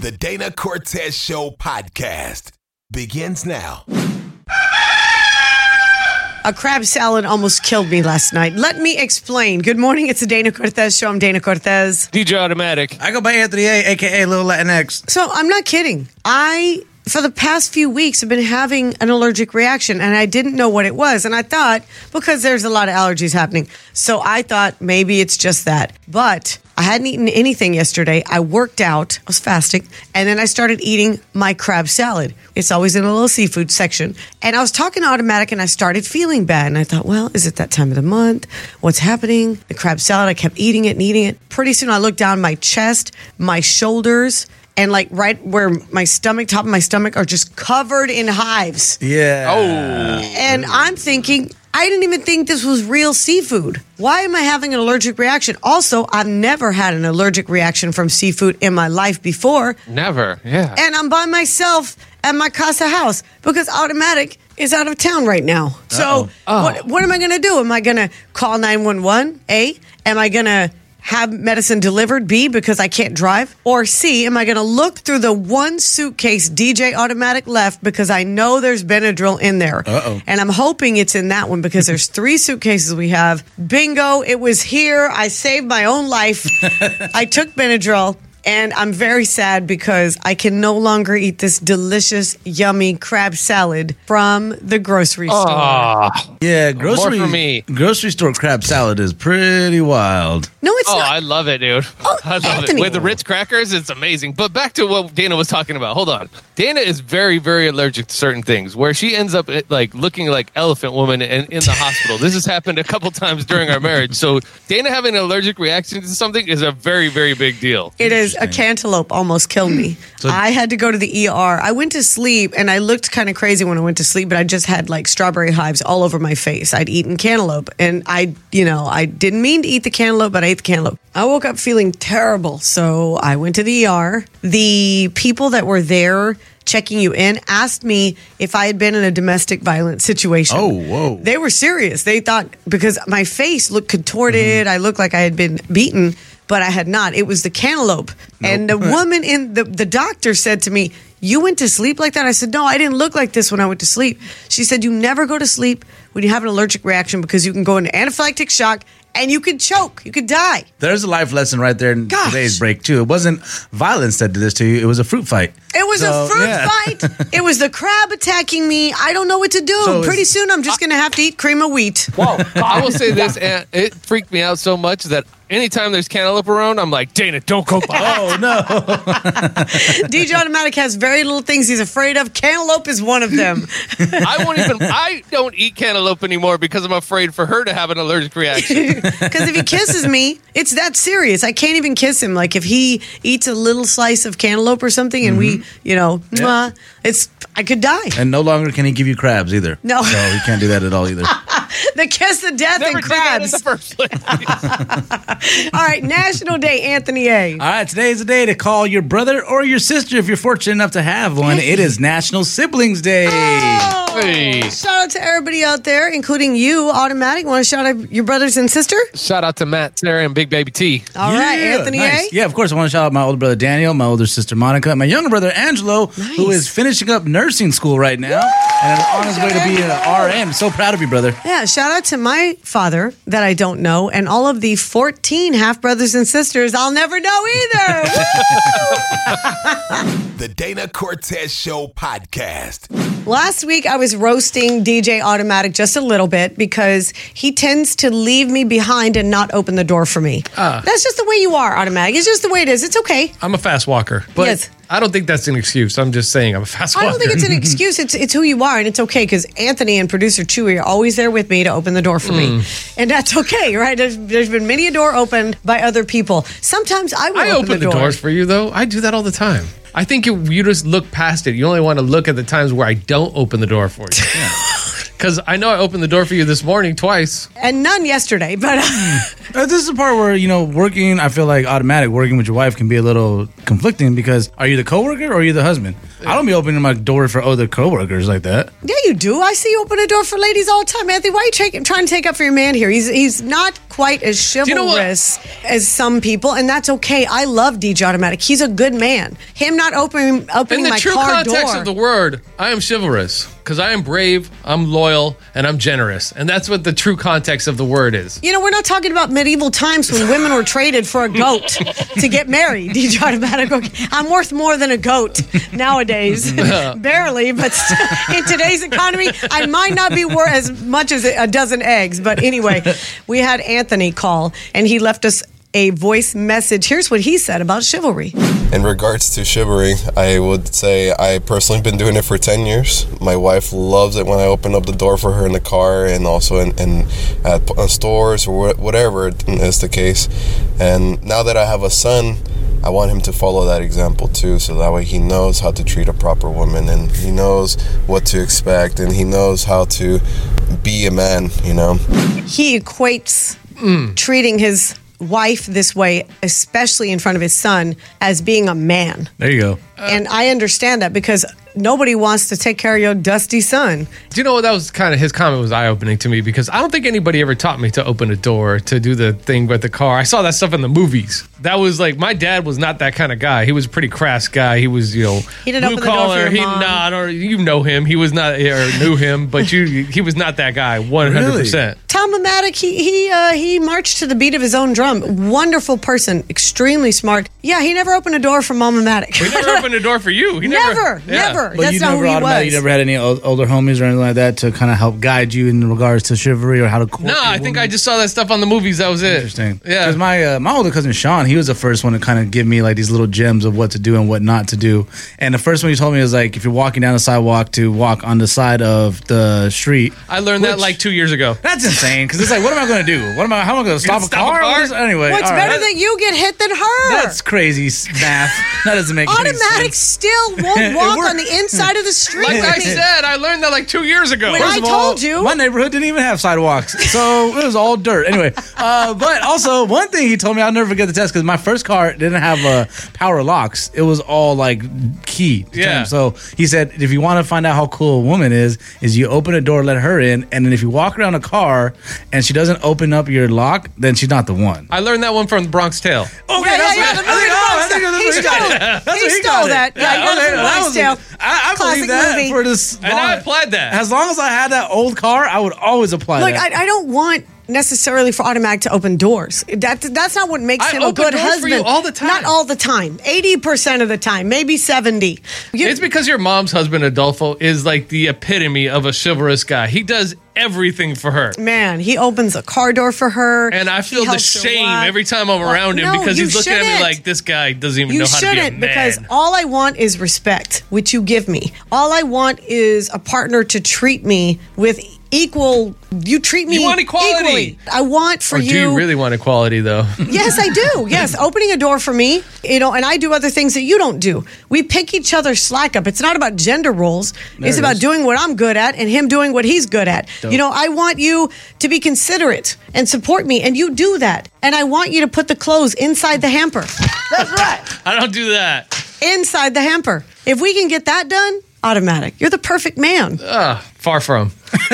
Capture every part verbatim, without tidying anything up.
The Dana Cortez Show podcast begins now. A crab salad almost killed me last night. Let me explain. Good morning. It's the Dana Cortez Show. I'm Dana Cortez. D J Automatic. I go by Anthony A, a k a. Lil Latinx. So I'm not kidding. I, for the past few weeks, have been having an allergic reaction, and I didn't know what it was. And I thought, because there's a lot of allergies happening, so I thought maybe it's just that. But I hadn't eaten anything yesterday. I worked out. I was fasting. And then I started eating my crab salad. It's always in a little seafood section. And I was talking to Automatic, and I started feeling bad. And I thought, well, is it that time of the month? What's happening? The crab salad, I kept eating it and eating it. Pretty soon I looked down my chest, my shoulders, and like right where my stomach, top of my stomach, are just covered in hives. Yeah. Oh. And I'm thinking, I didn't even think this was real seafood. Why am I having an allergic reaction? Also, I've never had an allergic reaction from seafood in my life before. Never, yeah. And I'm by myself at my casa house because Automatic is out of town right now. So Oh. what, what am I going to do? Am I going to call nine one one? A, am I going to have medicine delivered? B, because I can't drive? Or C, am I going to look through the one suitcase D J Automatic left because I know there's Benadryl in there? Uh-oh. And I'm hoping it's in that one because there's three suitcases we have. Bingo, it was here. I saved my own life. I took Benadryl. And I'm very sad because I can no longer eat this delicious, yummy crab salad from the grocery store. Oh, Yeah, grocery, More for me. grocery store crab salad is pretty wild. No, it's oh not. I love it, dude. Oh, I love Anthony. it. With the Ritz crackers, it's amazing. But back to what Dana was talking about. Hold on. Dana is very, very allergic to certain things where she ends up like looking like Elephant Woman in, in the hospital. This has happened a couple times during our marriage. So Dana having an allergic reaction to something is a very, very big deal. It is. A cantaloupe almost killed me. So- I had to go to the E R. I went to sleep, and I looked kind of crazy when I went to sleep, but I just had like strawberry hives all over my face. I'd eaten cantaloupe, and I, you know, I didn't mean to eat the cantaloupe, but I ate the cantaloupe. I woke up feeling terrible, so I went to the E R. The people that were there checking you in asked me if I had been in a domestic violence situation. Oh, whoa. They were serious. They thought, because my face looked contorted, I looked like I had been beaten, but I had not. It was the cantaloupe. And the woman in the, the doctor said to me, "You went to sleep like that?" I said, "No, I didn't look like this when I went to sleep." She said, "You never go to sleep when you have an allergic reaction because you can go into anaphylactic shock and you could choke. You could die." There's a life lesson right there in Gosh. today's break, too. It wasn't violence that did this to you. It was a fruit fight. It was So, a fruit yeah. fight. It was the crab attacking me. I don't know what to do. So it's- Pretty soon I'm just going to have to eat cream of wheat. I will say this, and it freaked me out so much that anytime there's cantaloupe around, I'm like, Dana, don't go by. Oh, no. D J Automatic has very little things he's afraid of. Cantaloupe is one of them. I won't even, I don't eat cantaloupe anymore because I'm afraid for her to have an allergic reaction. Because if he kisses me, it's that serious. I can't even kiss him. Like if he eats a little slice of cantaloupe or something and we, you know, mwah, it's I could die. And no longer can he give you crabs either. No. So he can't do that at all either. The kiss of death Never and did that in crabs. the first place. All right, National Day, Anthony A. All right, today is the day to call your brother or your sister if you're fortunate enough to have one. It is National Siblings Day. Oh, Hey. shout out to everybody out there, including you, Automatic. Want to shout out your brothers and sister? Shout out to Matt, Sarah, and Big Baby T. All right, Yeah, Anthony nice. A. Yeah, of course. I want to shout out my older brother Daniel, my older sister Monica, and my younger brother Angelo, Nice. who is finishing up nursing school right now and is on his way to be an R N. So proud of you, brother. Yeah, shout out to my father that I don't know and all of the fourteen half brothers and sisters I'll never know either. The Dana Cortez Show podcast. Last week, I was roasting D J Automatic just a little bit because he tends to leave me behind and not open the door for me. Ah. That's just the way you are, Automatic. It's just the way it is. It's okay. I'm a fast walker, but Yes. I don't think that's an excuse. I'm just saying I'm a fast I walker. don't think it's an excuse. It's it's who you are, and it's okay because Anthony and producer Chewy are always there with me to open the door for me, and that's okay, right? There's, there's been many a door opened by other people. Sometimes I will I open, open the, door. doors for you, though. I do that all the time. I think you, you just look past it. You only want to look at the times where I don't open the door for you. Because I know I opened the door for you this morning twice. and none yesterday, but Uh, this is the part where, you know, working, I feel like automatic, working with your wife can be a little conflicting because are you the coworker or are you the husband? I don't be opening my door for other coworkers like that. Yeah, you do. I see you open a door for ladies all the time, Anthony. Why are you taking, trying to take up for your man here? He's he's not quite as chivalrous you know as some people, and that's okay. I love D J Automatic. He's a good man. Him not opening opening In the my true car context door. of the word, I am chivalrous because I am brave, I'm loyal, and I'm generous. And that's what the true context of the word is. You know, we're not talking about medieval times when women were traded for a goat to get married. D J Automatic. Okay. I'm worth more than a goat nowadays. Barely, but st- in today's economy, I might not be worth as much as a dozen eggs. But anyway, we had Anthony call, and he left us a voice message. Here's what he said about chivalry. In regards to chivalry, I would say I personally been doing it for ten years. My wife loves it when I open up the door for her in the car and also in, in at uh, stores or wh- whatever is the case. And now that I have a son, I want him to follow that example too, so that way he knows how to treat a proper woman and he knows what to expect and he knows how to be a man, you know. He equates mm. treating his wife this way, especially in front of his son, as being a man. There you go. And I understand that because nobody wants to take care of your dusty son. Do you know what? That was kind of his comment was eye-opening to me because I don't think anybody ever taught me to open a door, to do the thing with the car. I saw that stuff in the movies. That was like, my dad was not that kind of guy. He was a pretty crass guy. He was, you know, he didn't blue open the door collar. for your He mom. not, or you know him. He was not, or knew him, but you, he was not that guy. One hundred percent. Tom Amatic, he he uh, he marched to the beat of his own drum. Wonderful person, extremely smart. Yeah, he never opened a door for Mom Amatic. He never opened a door for you. He never, never, yeah. never. But That's you not never who he automatic, was. you never had any old, older homies or anything like that to kind of help guide you in regards to chivalry or how to court No, a I think woman? I just saw that stuff on the movies. That was it. Interesting. Yeah. Because my uh, my older cousin Sean, he was the first one to kind of give me like these little gems of what to do and what not to do. And the first one he told me was like, if you're walking down the sidewalk, to walk on the side of the street. I learned Which- that like two years ago. That's insane because it's like, what am I going to do? What am I? How am I going to stop, gonna a stop a car? car? What is- Anyway, What's all better right. that you get hit than her? That's crazy s- math. That doesn't make any Automatic sense. still It won't walk worked. on the inside of the street. Like with I me. said, I learned that like two years ago. When First I of all, told you. my neighborhood didn't even have sidewalks, so it was all dirt. Anyway, uh, but also one thing he told me, I'll never forget the test because my first car didn't have uh, power locks. It was all like key. to Yeah. turn. So he said, if you want to find out how cool a woman is, is you open a door, let her in, and then if you walk around a car and she doesn't open up your lock, then she's not the one. I learned that one from The Bronx Tale. Okay, Yeah, yeah, that's yeah, what- the I think- movie oh, I The think Bronx that's Tale. what He got stole it. it. That's He what stole got it. that. Yeah, he got it okay, from that Bronx was- Tale. I, I Classic believe that movie. for this. And I applied that. As long as I had that old car, I would always apply Look, that. I, I don't want necessarily for Automatic to open doors. That, that's not what makes I him a open good doors for husband. you all the time. Not all the time. eighty percent of the time. Maybe seventy. You- It's because your mom's husband, Adolfo, is like the epitome of a chivalrous guy. He does everything for her. Man, he opens a car door for her. And I He feel the helps her shame walk. every time I'm Well, around him no, because you he's looking at me shouldn't. like, this guy doesn't even You know how to be a shouldn't, man. because all I want is respect, which you give me. All I want is a partner to treat me with equal. You treat me You want equality. equally. I want for or do you really want equality, though? Yes, I do. Yes, opening a door for me, you know, and I do other things that you don't do. We pick each other's slack up. It's not about gender roles. There it's it about is. doing what I'm good at and him doing what he's good at. Dope. You know, I want you to be considerate and support me, and you do that. And I want you to put the clothes inside the hamper. That's right. I don't do that. Inside the hamper. If we can get that done, Automatic. You're the perfect man. Ugh, far from.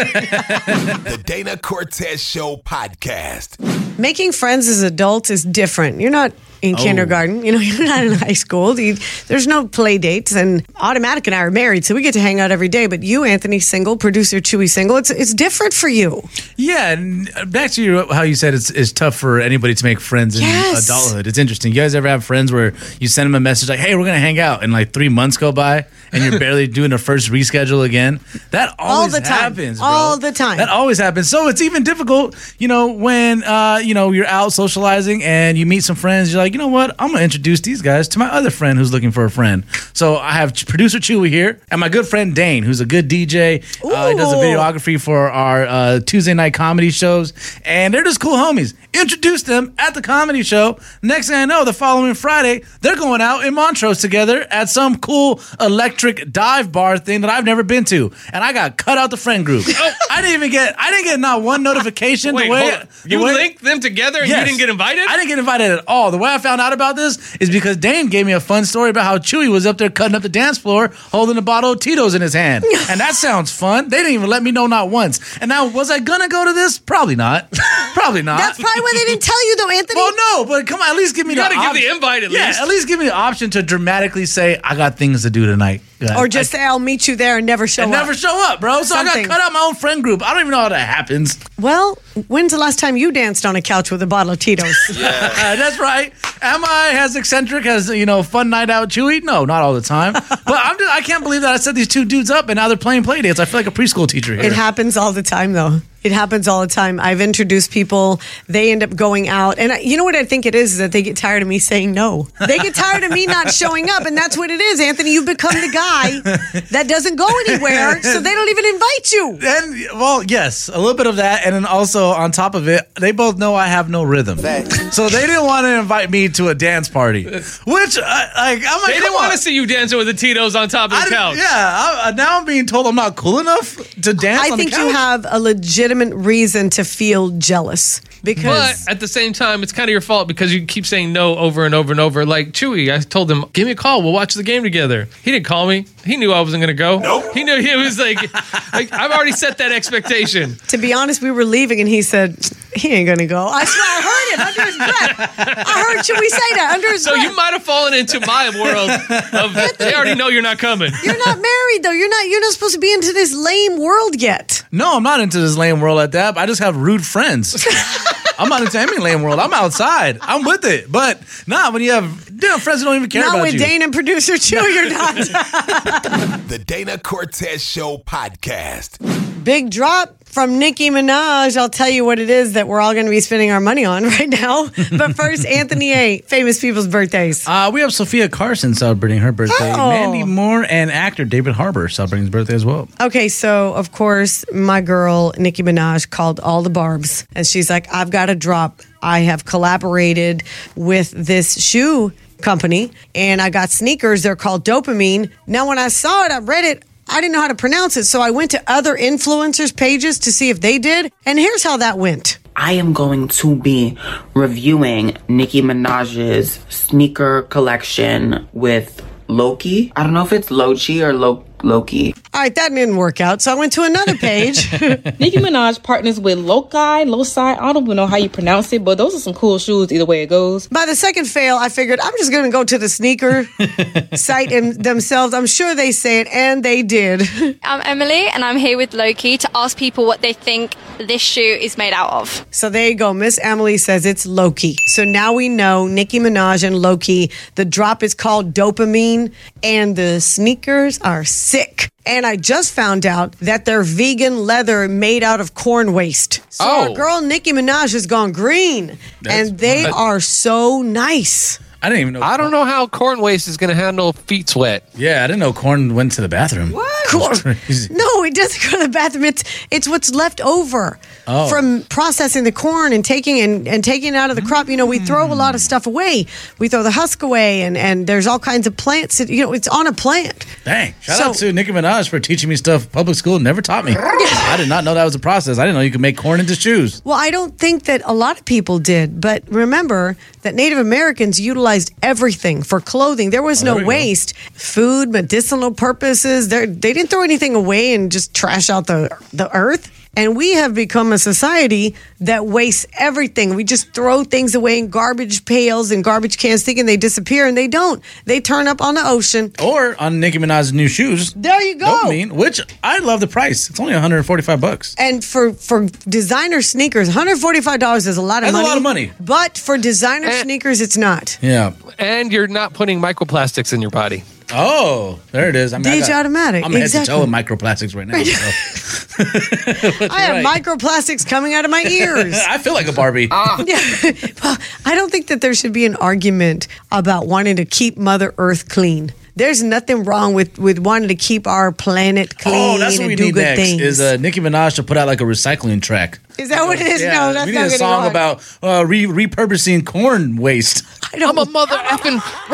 The Dana Cortez Show podcast. Making friends as adults is different. You're not in Oh. kindergarten. You know, you're not in high school. You, there's no play dates. And Automatic and I are married, so we get to hang out every day. But you, Anthony, single, producer Chewy, single. It's it's different for you. Yeah, and back to your, how you said it's, it's tough for anybody to make friends in Yes. adulthood. It's interesting. You guys ever have friends where you send them a message like, hey, we're going to hang out, and like three months go by and you're barely doing a first reschedule again? That always the time. happens, bro. All the time. That always happens. So it's even difficult, you know, when, uh, you know, you're out socializing and you meet some friends. You're like, like, you know what? I'm gonna introduce these guys to my other friend who's looking for a friend. So I have producer Chewy here and my good friend Dane, who's a good D J. Uh, he does the videography for our uh, Tuesday night comedy shows, and they're just cool homies. Introduced them at the comedy show. Next thing I know, the following Friday, they're going out in Montrose together at some cool electric dive bar thing that I've never been to, and I got cut out the friend group. I didn't even get. I didn't get not one notification. Wait, the way, hold on. the you way, linked them together and Yes. you didn't get invited? I didn't get invited at all. The way I found out about this is because Dane gave me a fun story about how Chewy was up there cutting up the dance floor holding a bottle of Tito's in his hand. And that sounds fun. They didn't even let me know not once. And now, was I going to go to this? Probably not. Probably not. That's probably why they didn't tell you, though, Anthony. Well, no, but come on, at least give me You the gotta give option. the invite at yeah, least. at least give me the option to dramatically say, I got things to do tonight. Yeah, Or just I, say, I'll meet you there and never show and up. never show up, bro. So I Something. got cut out my own friend group. I don't even know how that happens. Well, when's the last time you danced on a couch with a bottle of Tito's? Uh, that's right. Am I as eccentric as, you know, fun night out Chewy? No, not all the time. But I'm just, I can't believe that I set these two dudes up and now they're playing play dates. I feel like a preschool teacher here. It happens all the time, though. It happens all the time. I've introduced people. They end up going out. And I, you know what I think it is? Is that they get tired of me saying no. They get tired of me not showing up. And that's what it is, Anthony. You've become the guy that doesn't go anywhere. So they don't even invite you. And, well, yes, a little bit of that. And then also, on top of it, they both know I have no rhythm. So they didn't want to invite me to a dance party. Which, uh, like, I'm like, They didn't come want on. to see you dancing with the Tito's on top of I the didn't- couch. Yeah, I, now I'm being told I'm not cool enough to dance I on think the couch. you have a legitimate reason to feel jealous. Because But at the same time, it's kind of your fault because you keep saying no over and over and over. Like Chewy, I told him, give me a call. We'll watch the game together. He didn't call me. He knew I wasn't going to go. Nope. He knew he was like, like, I've already set that expectation. to be honest, we were leaving and he said, he ain't gonna go. I swear I heard it under his breath. I heard Chewy say that under his So breath. you might have fallen into my world of they already know you're not coming. You're not married though. You're not you're not supposed to be into this lame world yet. No, I'm not into this lame world like that. I just have rude friends. I'm not into any lame world. I'm outside. I'm with it. But nah, when you have you know, friends who don't even care Not about with you. Dane and producer Chewy, you're not. The Dana Cortez Show podcast. Big drop from Nicki Minaj. I'll tell you what it is that we're all going to be spending our money on right now. But first, Anthony A., famous people's birthdays. Uh, we have Sophia Carson celebrating her birthday. Oh. Mandy Moore and actor David Harbour celebrating his birthday as well. Okay, so of course, my girl, Nicki Minaj, called all the barbs. And she's like, I've got to drop. I have collaborated with this shoe company and I got sneakers. They're called Dopamine. Now, when I saw it, I read it. I didn't know how to pronounce it. So I went to other influencers' pages to see if they did. And here's how that went. I am going to be reviewing Nicki Minaj's sneaker collection with Loki. I don't know if it's Lochi or Lo- Loki. All right, that didn't work out. So I went to another page. Nicki Minaj partners with Loci, Loci. I don't even know how you pronounce it, but those are some cool shoes either way it goes. By the second fail, I figured I'm just going to go to the sneaker site and themselves. I'm sure they say it, and they did. I'm Emily, and I'm here with Loki to ask people what they think this shoe is made out of. So there you go. Miss Emily says it's Loki. So now we know Nicki Minaj and Loki. The drop is called Dopamine, and the sneakers are sick. And I just found out that they're vegan leather made out of corn waste. So Oh. our girl Nicki Minaj has gone green, and they are so nice. I didn't even know. I don't know how corn waste is going to handle feet sweat. Yeah, I didn't know Corn went to the bathroom. What? Crazy. No, it doesn't go to the bathroom. It's it's what's left over Oh. from processing the corn and taking and, and taking it out of the crop. You know, we throw a lot of stuff away. We throw the husk away, and, and there's all kinds of plants. That, you know, it's on a plant. Dang. Shout So- out to Nicki Minaj for teaching me stuff public school never taught me. I did not know that was a process. I didn't know you could make corn into shoes. Well, I don't think that a lot of people did, but remember that Native Americans utilized everything for clothing. There was Oh, there no we go. waste. Food, medicinal purposes. They're, they didn't throw anything away and just trash out the, the earth. And we have become a society that wastes everything. We just throw things away in garbage pails and garbage cans thinking they disappear, and they don't. They turn up on the ocean. Or on Nicki Minaj's new shoes. There you go. Dopamine, which I love the price. It's only one hundred forty-five bucks. And for, for designer sneakers, one hundred forty-five dollars is a lot of That's a money. lot of money. But for designer Eh. sneakers, it's not. Yeah. And you're not putting microplastics in your body. Oh, there it is. I mean, D I J got- Automatic. I'm head to toe exactly. with microplastics right now. So. I have right. microplastics coming out of my ears. I feel like a Barbie. Yeah. Well, I don't think that there should be an argument about wanting to keep Mother Earth clean. There's nothing wrong with, with wanting to keep our planet clean Oh, that's what and we do need good next. things. Is uh, Nicki Minaj to put out like a recycling track? Is that what it is? Yeah, No, that's we need not a gonna song rock. about uh, re- repurposing corn waste. I don't, I'm a mother effing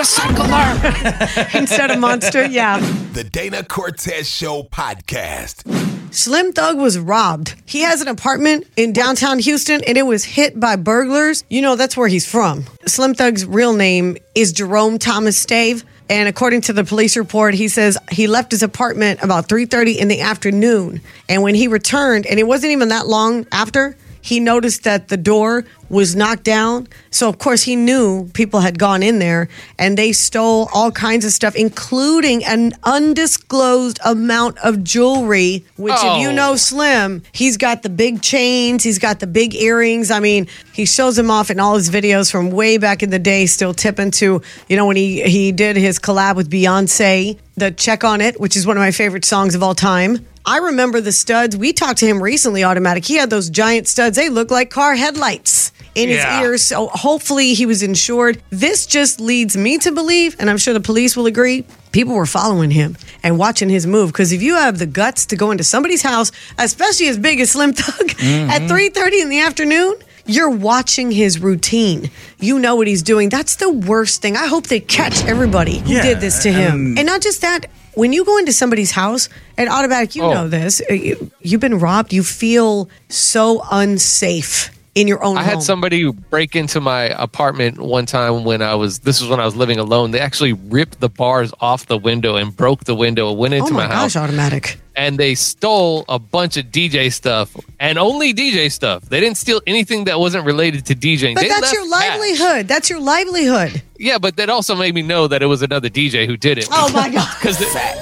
recycler. instead of monster. Yeah. The Dana Cortez Show podcast. Slim Thug was robbed. He has an apartment in downtown Houston and it was hit by burglars. You know, that's where he's from. Slim Thug's real name is Jerome Thomas Stave. And according to the police report, he says he left his apartment about three thirty in the afternoon. And when he returned, and it wasn't even that long after, he noticed that the door was knocked down. So, of course, he knew people had gone in there and they stole all kinds of stuff, including an undisclosed amount of jewelry, which Oh. if you know Slim, he's got the big chains, he's got the big earrings. I mean, he shows them off in all his videos from way back in the day, still tipping to, you know, when he, he did his collab with Beyonce, the Check on It, which is one of my favorite songs of all time. I remember the studs. We talked to him recently, Automatic. He had those giant studs. They look like car headlights in his Yeah. ears. So hopefully he was insured. This just leads me to believe, and I'm sure the police will agree, people were following him and watching his move. Because if you have the guts to go into somebody's house, especially as big as Slim Thug, Mm-hmm. at three thirty in the afternoon, you're watching his routine. You know what he's doing. That's the worst thing. I hope they catch everybody who Yeah, did this to him. and- And not just that, when you go into somebody's house, and Automatic, you Oh. know this, uh, you, you've been robbed, you feel so unsafe in your own I home. had somebody break into my apartment one time when I was, this was when I was living alone. They actually ripped the bars off the window and broke the window, went into Oh my, my gosh, house. Automatic. And they stole a bunch of D J stuff and only D J stuff. They didn't steal anything that wasn't related to DJing. But They that's left your cash. livelihood. That's your livelihood. Yeah, but that also made me know that it was another D J who did it. Oh my God. Because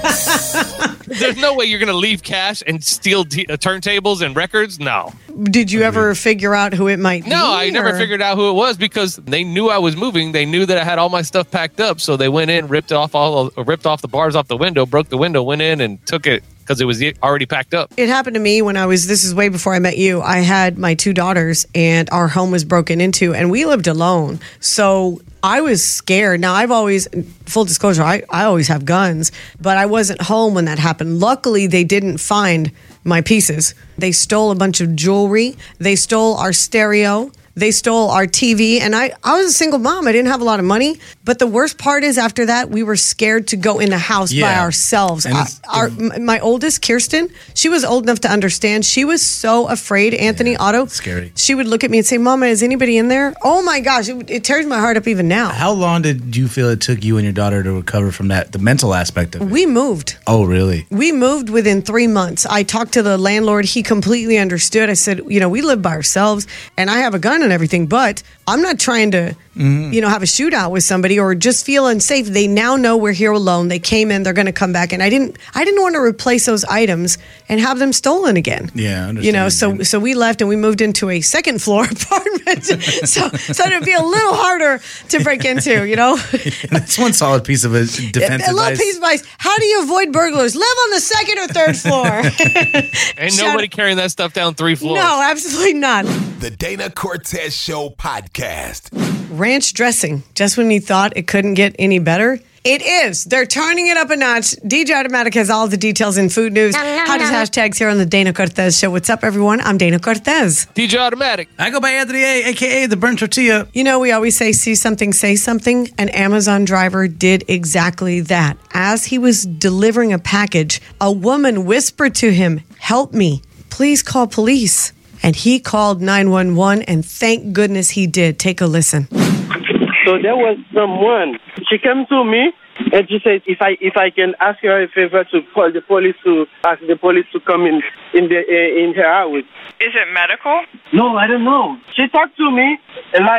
there's no way you're going to leave cash and steal t- uh, turntables and records. No. Did you ever figure out who it might be? No, I never or- figured out who it was because they knew I was moving. They knew that I had all my stuff packed up. So they went in, ripped off all, uh, ripped off the bars off the window, broke the window, went in and took it because it was already packed up. It happened to me when I was, this is way before I met you. I had my two daughters and our home was broken into and we lived alone. So I was scared. Now, I've always, full disclosure, I, I always have guns, but I wasn't home when that happened. Luckily, they didn't find my pieces. They stole a bunch of jewelry. They stole our stereo. They stole our T V. And I, I was a single mom. I didn't have a lot of money. But the worst part is after that, we were scared to go in the house by Yeah. ourselves. And I- it's- our, m- my oldest, Kirsten, she was old enough to understand. She was so afraid, Anthony Otto. scary. She would look at me and say, Mama, is anybody in there? Oh my gosh, it, it tears my heart up even now. How long did you feel it took you and your daughter to recover from that, the mental aspect of it? We moved. Oh, really? We moved within three months. I talked to the landlord. He completely understood. I said, you know, we live by ourselves and I have a gun and everything, but I'm not trying to, you know, have a shootout with somebody or just feel unsafe. They now know we're here alone. They came in, they're going to come back. And I didn't, I didn't want to replace those items and have them stolen again. Yeah, I You know, understand, so, man. so we left and we moved into a second floor apartment. so, so it'd be a little harder to break into, you know? That's one solid piece of a defense A little advice. piece of advice. How do you avoid burglars? Live on the second or third floor. Ain't Shout- nobody carrying that stuff down three floors. No, absolutely not. The Dana Cortez Show podcast. Ranch dressing. Just when you thought it couldn't get any better, it is. They're turning it up a notch. D J Automatic has all the details in food news. Hottest hashtags here on the Dana Cortez Show. What's up, everyone? I'm Dana Cortez. D J Automatic. I go by Anthony A, a k a the burnt tortilla. You know, we always say, see something, say something. An Amazon driver did exactly that. As he was delivering a package, a woman whispered to him, help me, please call police. And he called nine one one, and thank goodness he did. Take a listen. So there was someone. She came to me and she said, if I if I can ask her a favor to call the police to ask the police to come in in the uh, in her house. Is it medical? No, I don't know. She talked to me like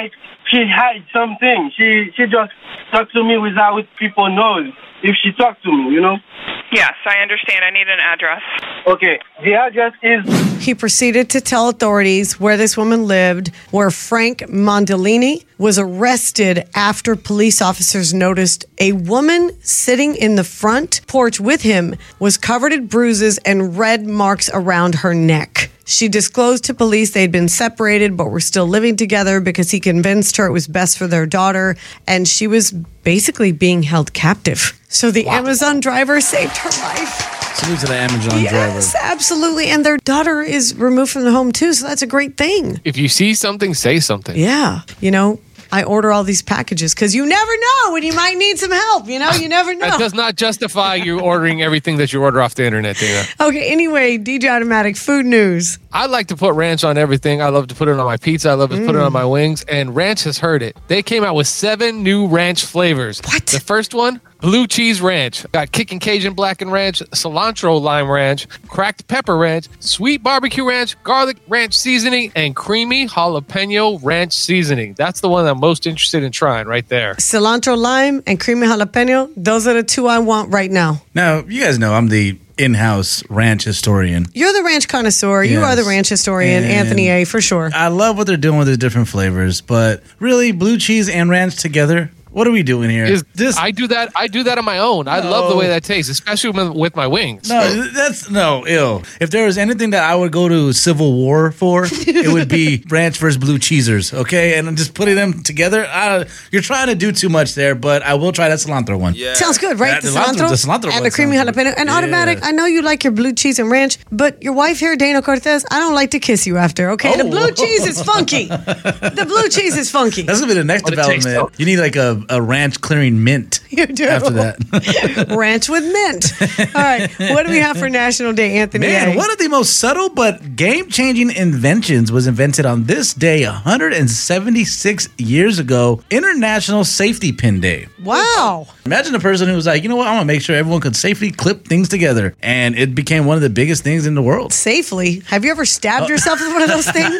she hides something. She she just talks to me without people knows if she talks to me, you know? Yes, I understand. I need an address. Okay, the address is... He proceeded to tell authorities where this woman lived, where Frank Mondolini was arrested after police officers noticed a woman sitting in the front porch with him was covered in bruises and red marks around her neck. She disclosed to police they'd been separated but were still living together because he convinced her it was best for their daughter, and she was basically being held captive. So the wow. Amazon driver saved her life. Salute to the Amazon yes, driver. Yes, absolutely. And their daughter is removed from the home too, so that's a great thing. If you see something, say something. Yeah. You know, I order all these packages because you never know when you might need some help. You know, you never know. That does not justify you ordering everything that you order off the internet, Dana. Okay, anyway, D J Automatic, food news. I like to put ranch on everything. I love to put it on my pizza. I love to mm. put it on my wings. And Ranch has heard it. They came out with seven new ranch flavors. What? The first one, blue cheese ranch. Got kickin' Cajun blackened ranch, cilantro lime ranch, cracked pepper ranch, sweet barbecue ranch, garlic ranch seasoning, and creamy jalapeno ranch seasoning. That's the one I'm most interested in trying right there. Cilantro lime and creamy jalapeno. Those are the two I want right now. Now, you guys know I'm the in-house ranch historian. You're the ranch connoisseur. Yes. You are the ranch historian, and Anthony A, for sure. I love what they're doing with the different flavors, but really, blue cheese and ranch together? What are we doing here? Is, this, I do that. I do that on my own. No. I love the way that tastes, especially with, with my wings. No, that's no ill. If there was anything that I would go to Civil War for, it would be ranch versus blue cheesers. Okay, and I'm just putting them together. I, you're trying to do too much there, but I will try that cilantro one. Yeah. Sounds good, right? That, the, cilantro, cilantro, the cilantro and the creamy jalapeno and yeah. automatic. I know you like your blue cheese and ranch, but your wife here, Dana Cortez, I don't like to kiss you after. Okay, oh. The blue cheese is funky. The blue cheese is funky. That's gonna be the next what development. You need like a, a ranch clearing mint. You do. After that. Ranch with mint. All right. What do we have for National Day, Anthony? Man, A? one of the most subtle but game-changing inventions was invented on this day one hundred seventy-six years ago, International Safety Pin Day. Wow. Imagine a person who was like, you know what, I'm going to make sure everyone could safely clip things together. And it became one of the biggest things in the world. Safely? Have you ever stabbed oh. yourself with one of those things?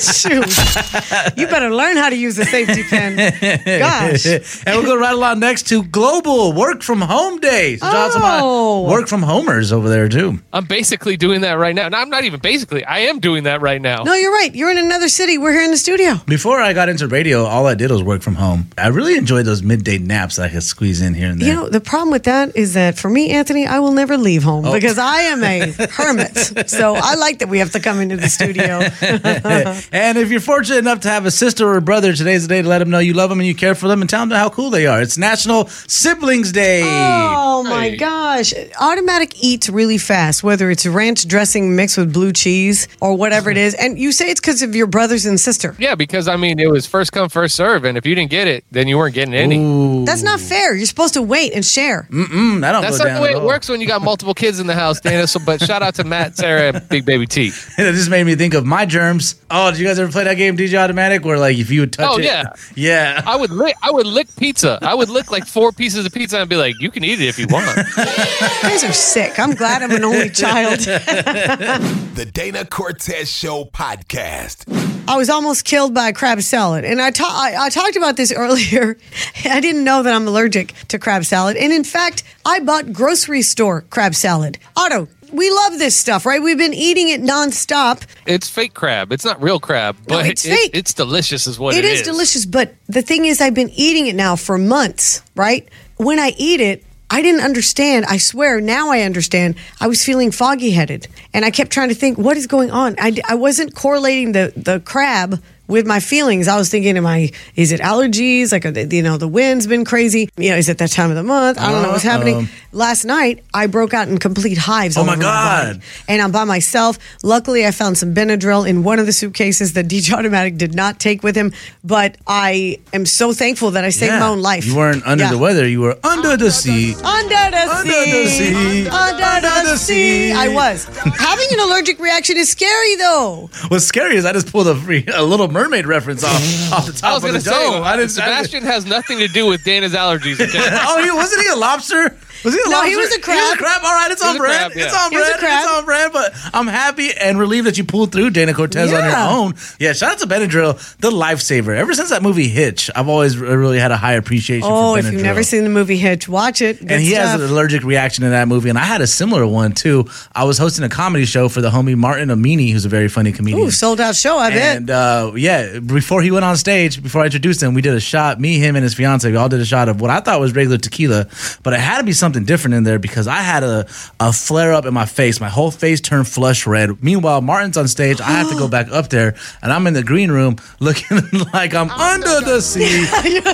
Shoot. You better learn how to use a safety pin. Gosh. And we'll go right along next to Global Work From Home Day. So oh. Work from homers over there, too. I'm basically doing that right now. And I'm not even basically. I am doing that right now. No, you're right. You're in another city. We're here in the studio. Before I got into radio, all I did was work from home. I really enjoyed those midday naps that I could squeeze in here and there. You know, the problem with that is that for me, Anthony, I will never leave home oh. because I am a hermit. So I like that we have to come into the studio. And if you're fortunate enough to have a sister or a brother, today's the day to let them know you love them and you care for them and tell them how cool they are. It's National Siblings Day. Oh, my hey. gosh. Automatic eats really fast, whether it's ranch dressing mixed with blue cheese or whatever it is. And you say it's because of your brothers and sister. Yeah, because, I mean, it was first come, first serve. And if you didn't get it, then you weren't getting any. Ooh. That's not fair. You're supposed to wait and share. Mm-mm, that don't That's go not down the way at it all. works when you got multiple kids in the house, Dana. So, but shout out to Matt, Sarah, and Big Baby T. It just made me think of My Germs. Oh, did you guys ever play that game, D J Automatic, where like if you would touch oh, it? Oh, yeah. Yeah. I would lick, I would lick pizza. I would lick like four pieces of pizza and be like, you can eat it if you want. You guys are sick. I'm glad I'm an only child. The Dana Cortez Show podcast. I was almost killed by a crab salad. And I, ta- I, I talked about this earlier. I didn't know that I'm allergic to crab salad. And in fact, I bought grocery store crab salad. Otto, we love this stuff, right? We've been eating it nonstop. It's fake crab. It's not real crab, but no, it's, it, fake. it's delicious is what it, it is. is. It is delicious, but the thing is I've been eating it now for months, right? When I eat it, I didn't understand. I swear, now I understand. I was feeling foggy-headed, and I kept trying to think, what is going on? I, I wasn't correlating the, the crab with my feelings. I was thinking, am I, is it allergies? Like, you know, the wind's been crazy. You know, is it that time of the month? I don't know what's happening. Um, Last night, I broke out in complete hives. Oh, all my over God. My body. And I'm by myself. Luckily, I found some Benadryl in one of the suitcases that D J Automatic did not take with him. But I am so thankful that I saved yeah. my own life. You weren't under yeah. the weather. You were under the sea. Under the under sea. The sea. Under, under the, the sea. sea. I was. Having an allergic reaction is scary, though. What's scary is I just pulled a, free, a Little Mermaid reference off, off the top I was of the say, dome. I didn't, Sebastian I didn't, has nothing to do with Dana's allergies. Okay? Oh, he, wasn't he a lobster? Was he a No, lobster? he was a crab. He was a crab. All right, it's He on was a brand. crab, yeah. It's on He was a brand. crab. It's on brand. But I'm happy and relieved that you pulled through, Dana Cortez, on your Yeah. own. Yeah, shout out to Benadryl, the lifesaver. Ever since that movie Hitch, I've always r- really had a high appreciation Oh, for if Benadryl. you've never seen the movie Hitch, watch it. Good And he stuff. has an allergic reaction to that movie, and I had a similar one too. I was hosting a comedy show for the homie Martin Amini, who's a very funny comedian. Ooh, sold out show, I bet. And uh, yeah, before he went on stage, before I introduced him, we did a shot. Me, him, and his fiance. We all did a shot of what I thought was regular tequila, but it had to be something different in there because I had a, a flare up in my face. My whole face turned flush red. Meanwhile, Martin's on stage. I have to go back up there, and I'm in the green room looking like I'm under the sea.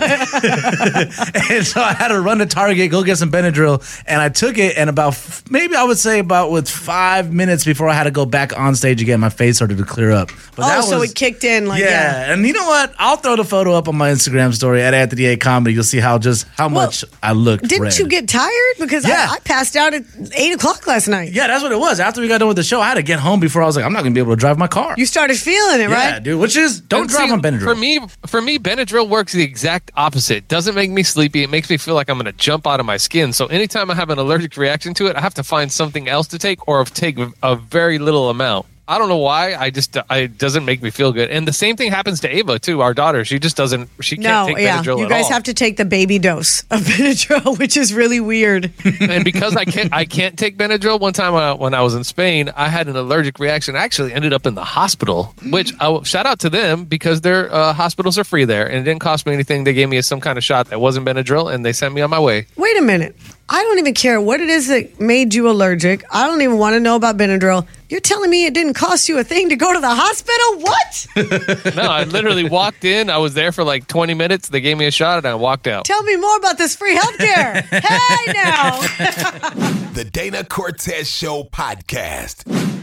And so I had to run to Target, go get some Benadryl, and I took it. And about f- maybe I would say about with five minutes before I had to go back on stage again, my face started to clear up. But oh, that so was, it kicked in like yeah. yeah. And you know what? I'll throw the photo up on my Instagram story at Anthony A Comedy. You'll see how just how Well, much I looked. Didn't red. you get tired? Because Yeah. I, I passed out at eight o'clock last night. Yeah, that's what it was. After we got done with the show, I had to get home before I was like, I'm not gonna be able to drive my car. You started feeling it, yeah, right? dude. Which is don't And drive see, on Benadryl. For me, for me, Benadryl works the exact opposite. Doesn't make me sleepy. It makes me feel like I'm going to jump out of my skin. So anytime I have an allergic reaction to it, I have to find something else to take or take a very little amount. I don't know why. I just I, it doesn't make me feel good. And the same thing happens to Ava too, our daughter. She just doesn't. She can't No, take yeah. Benadryl You at guys all. have to take the baby dose of Benadryl, which is really weird. And because I can't, I can't take Benadryl. One time when I, when I was in Spain, I had an allergic reaction. I actually ended up in the hospital. Which I will shout out to them because their uh, hospitals are free there, and it didn't cost me anything. They gave me some kind of shot that wasn't Benadryl, and they sent me on my way. Wait a minute. I don't even care what it is that made you allergic. I don't even want to know about Benadryl. You're telling me it didn't cost you a thing to go to the hospital? What? No, I literally walked in. I was there for like twenty minutes. They gave me a shot, and I walked out. Tell me more about this free healthcare. Hey, now. The Dana Cortez Show podcast.